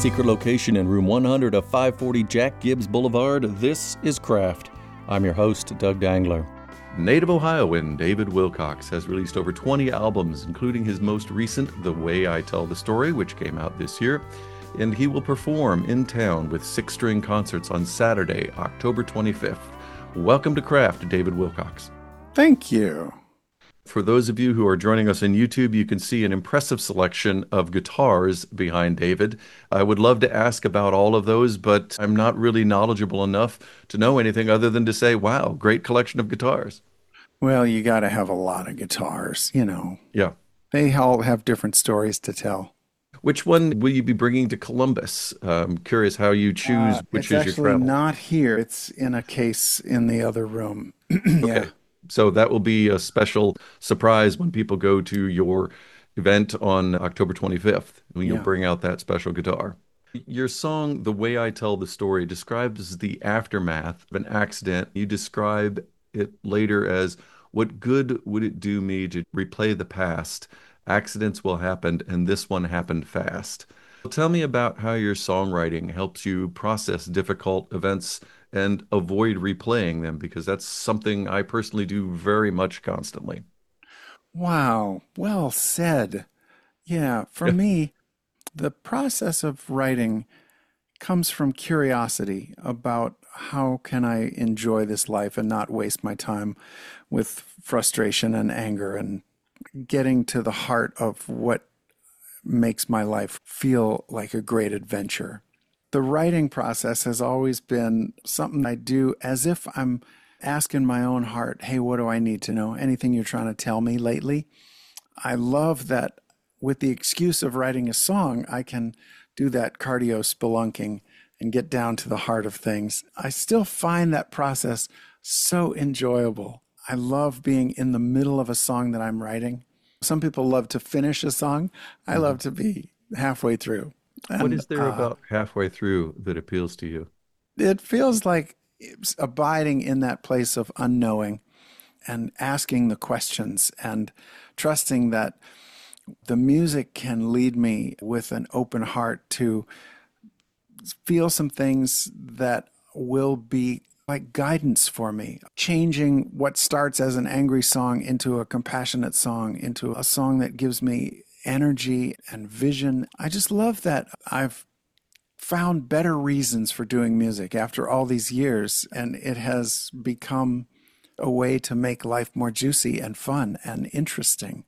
secret location in room 100 of 540 Jack Gibbs Boulevard, this is Craft. I'm your host, Doug Dangler. Native Ohioan David Wilcox has released over 20 albums, including his most recent, The Way I Tell the Story, which came out this year. And he will perform in town with 6-string concerts on Saturday, October 25th. Welcome to Craft, David Wilcox. Thank you. For those of you who are joining us on YouTube, you can see an impressive selection of guitars behind David. I would love to ask about all of those, but I'm not really knowledgeable enough to know anything other than to say, wow, great collection of guitars. Well, you got to have a lot of guitars, you know. Yeah. They all have different stories to tell. Which one will you be bringing to Columbus? I'm curious how you choose which is your travel. It's actually not here. It's in a case in the other room. Okay. Yeah. So that will be a special surprise when people go to your event on October 25th, when you'll bring out that special guitar. Your song, The Way I Tell the Story, describes the aftermath of an accident. You describe it later as, what good would it do me to replay the past? Accidents will happen, and this one happened fast. Tell me about how your songwriting helps you process difficult events and avoid replaying them, because that's something I personally do very much constantly. Wow. Well said. Yeah. For me, the process of writing comes from curiosity about how can I enjoy this life and not waste my time with frustration and anger, and getting to the heart of what makes my life feel like a great adventure. The writing process has always been something I do as if I'm asking my own heart, hey, what do I need to know? Anything you're trying to tell me lately? I love that with the excuse of writing a song, I can do that cardio spelunking and get down to the heart of things. I still find that process so enjoyable. I love being in the middle of a song that I'm writing. Some people love to finish a song. I love to be halfway through. And, what is there about halfway through that appeals to you? It feels like it's abiding in that place of unknowing and asking the questions and trusting that the music can lead me with an open heart to feel some things that will be like guidance for me, changing what starts as an angry song into a compassionate song, into a song that gives me energy and vision. I just love that I've found better reasons for doing music after all these years, and it has become a way to make life more juicy and fun and interesting.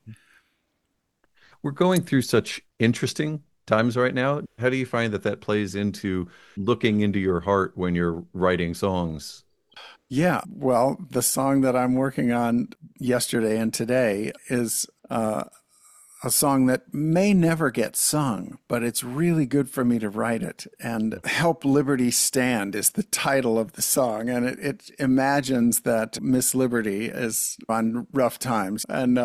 We're going through such interesting times right now. How do you find that plays into looking into your heart when you're writing songs? Yeah, well, the song that I'm working on yesterday and today is a song that may never get sung, but it's really good for me to write it. And Help Liberty Stand is the title of the song. And it imagines that Miss Liberty is on rough times. And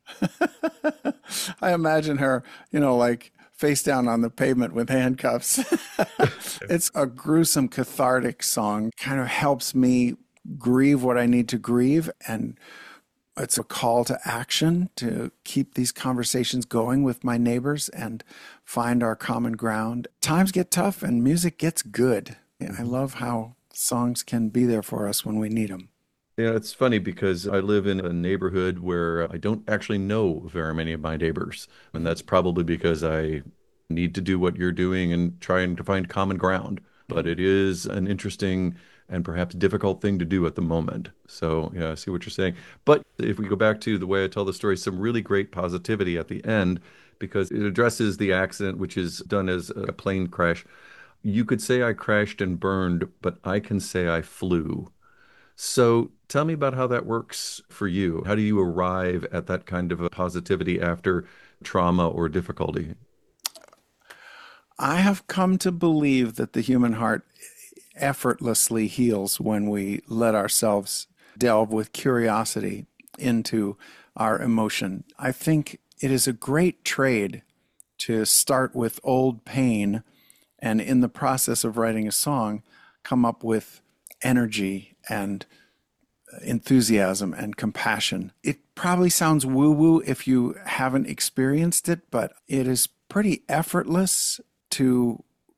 I imagine her, like face down on the pavement with handcuffs. It's a gruesome, cathartic song. Kind of helps me grieve what I need to grieve, and it's a call to action to keep these conversations going with my neighbors and find our common ground. Times get tough and music gets good. I love how songs can be there for us when we need them. Yeah, it's funny because I live in a neighborhood where I don't actually know very many of my neighbors. And that's probably because I need to do what you're doing and trying to find common ground. But it is an interesting and perhaps difficult thing to do at the moment. So, yeah, I see what you're saying. But if we go back to The Way I Tell the Story, some really great positivity at the end, because it addresses the accident, which is done as a plane crash. You could say I crashed and burned, but I can say I flew. So tell me about how that works for you. How do you arrive at that kind of a positivity after trauma or difficulty? I have come to believe that the human heart effortlessly heals when we let ourselves delve with curiosity into our emotion. I think it is a great trade to start with old pain and in the process of writing a song, come up with energy and enthusiasm and compassion. It probably sounds woo-woo if you haven't experienced it, but it is pretty effortless to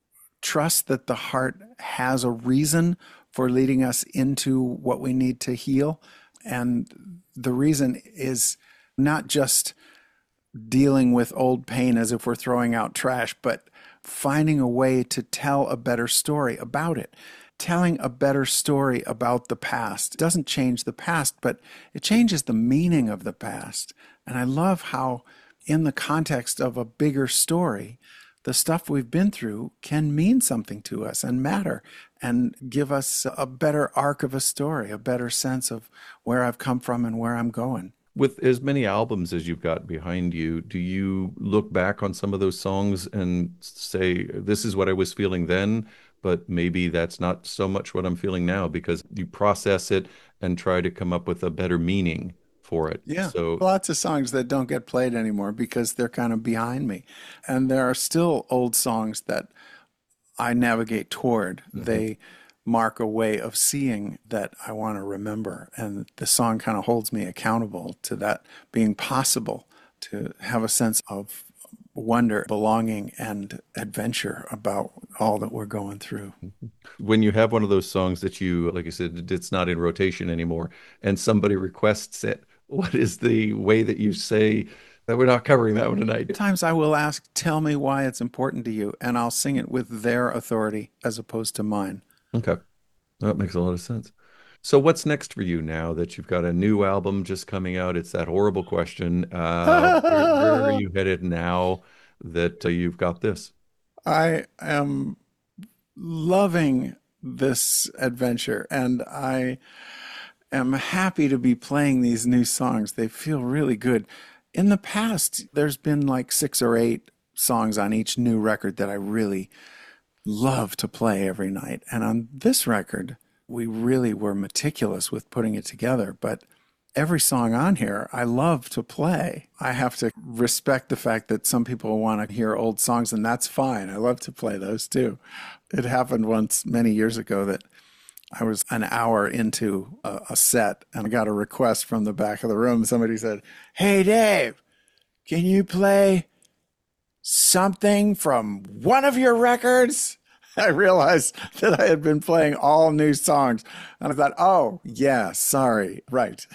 trust that the heart has a reason for leading us into what we need to heal. And the reason is not just dealing with old pain as if we're throwing out trash, but finding a way to tell a better story about it. Telling a better story about the past doesn't change the past, but it changes the meaning of the past. And I love how, in the context of a bigger story, the stuff we've been through can mean something to us and matter and give us a better arc of a story, a better sense of where I've come from and where I'm going. With as many albums as you've got behind you, do you look back on some of those songs and say, this is what I was feeling then, but maybe that's not so much what I'm feeling now, because you process it and try to come up with a better meaning for it? Yeah, So, lots of songs that don't get played anymore because they're kind of behind me. And there are still old songs that I navigate toward. They mark a way of seeing that I want to remember. And the song kind of holds me accountable to that being possible, to have a sense of wonder, belonging, and adventure about all that we're going through. when you have one of those songs that you, like I said, it's not in rotation anymore, and somebody requests it, what is the way that you say that we're not covering that one tonight? Sometimes I will ask, tell me why it's important to you, and I'll sing it with their authority as opposed to mine. Okay. That makes a lot of sense. So what's next for you now that you've got a new album just coming out? It's that horrible question. Where are you headed now that you've got this? I am loving this adventure, and I am happy to be playing these new songs. They feel really good. In the past, there's been like 6 or 8 songs on each new record that I really love to play every night. And on this record, we really were meticulous with putting it together. But every song on here, I love to play. I have to respect the fact that some people want to hear old songs, and that's fine. I love to play those too. It happened once many years ago that I was an hour into a set and I got a request from the back of the room. Somebody said, "Hey, Dave, can you play something from one of your records?" I realized that I had been playing all new songs. And I thought, oh, yeah, sorry. Right.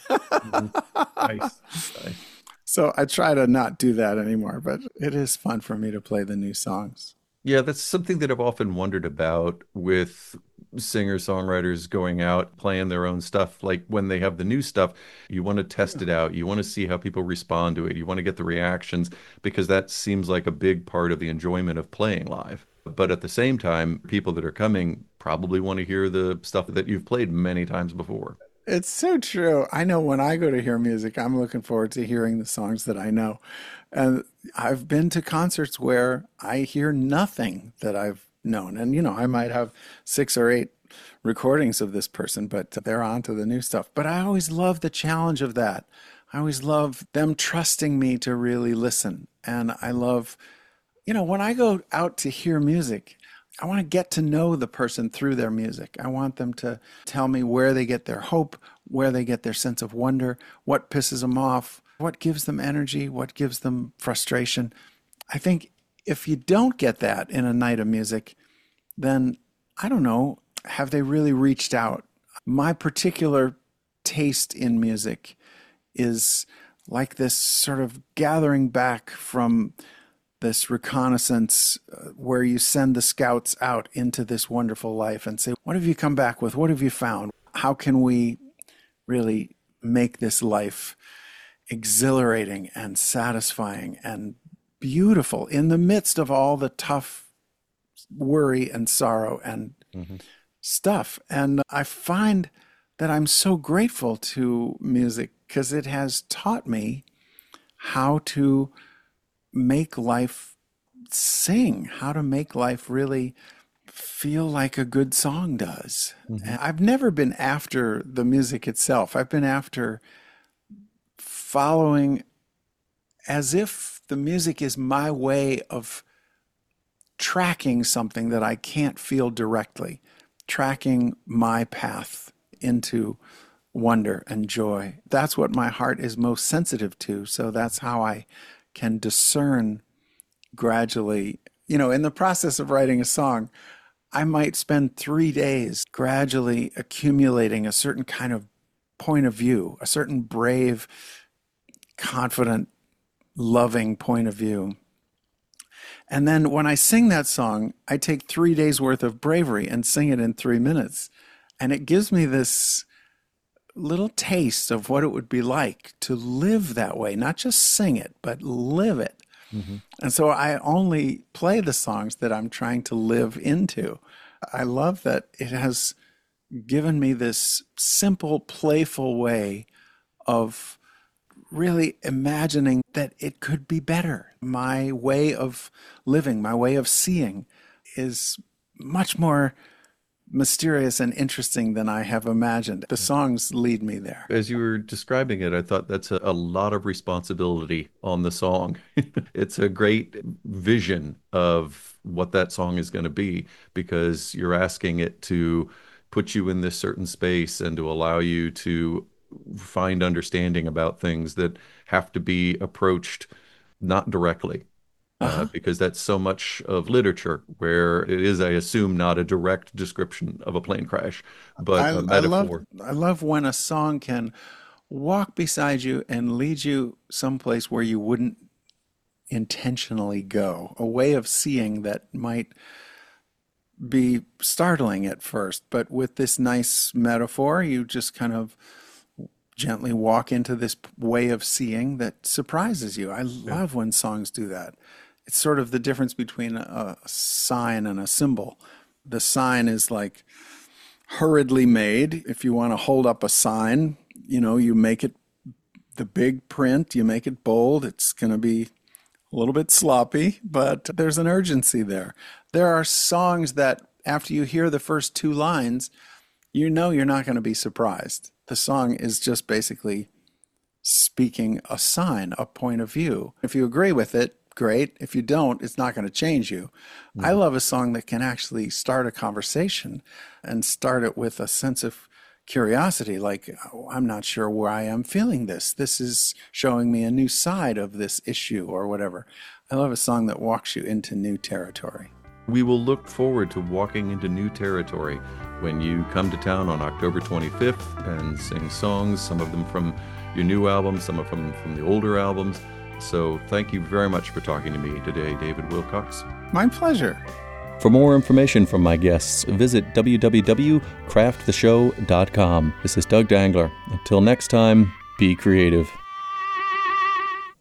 Nice. Nice. So I try to not do that anymore, but it is fun for me to play the new songs. Yeah, that's something that I've often wondered about with singer-songwriters going out, playing their own stuff. Like when they have the new stuff, you want to test it out. You want to see how people respond to it. You want to get the reactions because that seems like a big part of the enjoyment of playing live. But at the same time, people that are coming probably want to hear the stuff that you've played many times before. It's so true. I know when I go to hear music, I'm looking forward to hearing the songs that I know. And I've been to concerts where I hear nothing that I've known. And, I might have 6 or 8 recordings of this person, but they're on to the new stuff. But I always love the challenge of that. I always love them trusting me to really listen. And I love, when I go out to hear music, I want to get to know the person through their music. I want them to tell me where they get their hope, where they get their sense of wonder, what pisses them off, what gives them energy, what gives them frustration. I think if you don't get that in a night of music, then I don't know, have they really reached out? My particular taste in music is like this sort of gathering back from this reconnaissance where you send the scouts out into this wonderful life and say, what have you come back with? What have you found? How can we really make this life exhilarating and satisfying and beautiful in the midst of all the tough worry and sorrow and stuff? And I find that I'm so grateful to music because it has taught me how to make life sing, how to make life really feel like a good song does. And I've never been after the music itself. I've been after following as if the music is my way of tracking something that I can't feel directly, tracking my path into wonder and joy. That's what my heart is most sensitive to. So that's how I can discern gradually. In the process of writing a song, I might spend 3 days gradually accumulating a certain kind of point of view, a certain brave, confident, loving point of view. And then when I sing that song, I take 3 days worth of bravery and sing it in 3 minutes. And it gives me this little taste of what it would be like to live that way, not just sing it, but live it. Mm-hmm. And so I only play the songs that I'm trying to live into. I love that it has given me this simple, playful way of really imagining that it could be better. My way of living, my way of seeing is much more mysterious and interesting than I have imagined. The songs lead me there. As you were describing it, I thought that's a lot of responsibility on the song. It's a great vision of what that song is going to be, because you're asking it to put you in this certain space and to allow you to find understanding about things that have to be approached not directly. Because that's so much of literature where it is, I assume, not a direct description of a plane crash, but a metaphor. I love when a song can walk beside you and lead you someplace where you wouldn't intentionally go, a way of seeing that might be startling at first, but with this nice metaphor, you just kind of gently walk into this way of seeing that surprises you. I love when songs do that. It's sort of the difference between a sign and a symbol. The sign is like hurriedly made. If you want to hold up a sign, you make it the big print, you make it bold. It's going to be a little bit sloppy, but there's an urgency there. There are songs that after you hear the first 2 lines, you're not going to be surprised. The song is just basically speaking a sign, a point of view. If you agree with it, great. If you don't, it's not going to change you. Mm-hmm. I love a song that can actually start a conversation and start it with a sense of curiosity, like, I'm not sure why I'm feeling this. This is showing me a new side of this issue or whatever. I love a song that walks you into new territory. We will look forward to walking into new territory when you come to town on October 25th and sing songs, some of them from your new album, some of them from the older albums. So thank you very much for talking to me today, David Wilcox. My pleasure. For more information from my guests, visit www.crafttheshow.com. This is Doug Dangler. Until next time, be creative.